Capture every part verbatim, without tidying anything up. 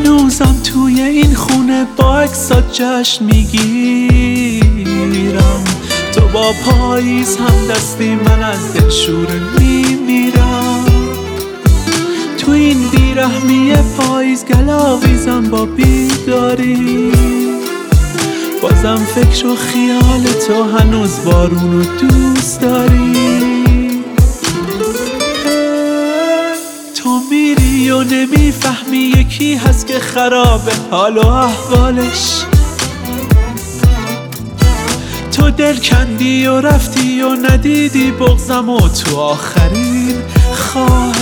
هنوزم توی این خونه با عکسات جشن میگیرم. تو با پاییز هم دستی، من از دل شوره میمیرم. تو این بیرحمی پاییز گلاویزم با بیداری، بازم فکر و خیال تو هنوز بارونو دوست داری. تو میری و نمیفهمی یکی هست که خرابه حال و احوالش. تو دل کندی و رفتی و ندیدی بغضم و تو آخرین خواهش.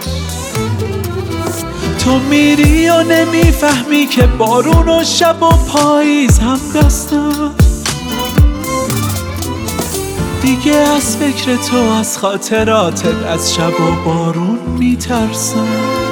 تو میری و نمیفهمی که بارون و شب و پاییز هم دستم. دیگه از فکر تو، از خاطراتت، از شب و بارون میترسم.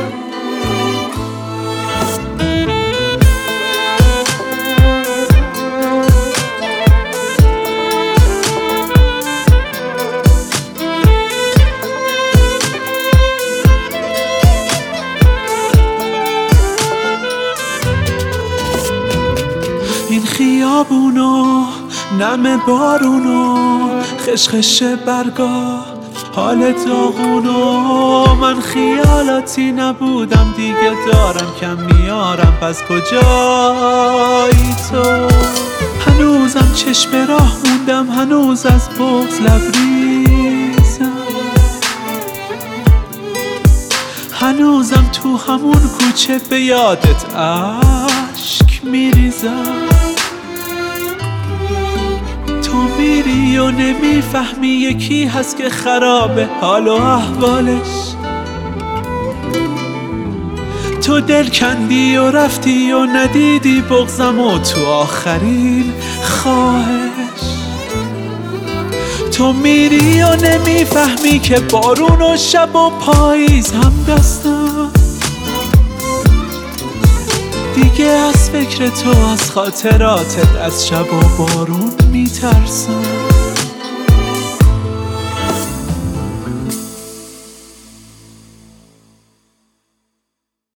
این خیابونو، نم بارونو، خشخش برگا، حال داغونو. من خیالاتی نبودم دیگه، دارم کم میارم، پس کجایی تو؟ هنوزم چشم راه موندم، هنوز از بغض لبریزم. هنوزم تو همون کوچه به یادت اشک میریزم. تو میری و نمیفهمی یکی هست که خرابه حال و احوالش. تو دل کندی و رفتی و ندیدی بغضم و تو آخرین خواهش. تو میری و نمیفهمی که بارون و شب و پاییز هم دستم. دیگه از فکر تو، از خاطراتت، از شب و بارون میترسم.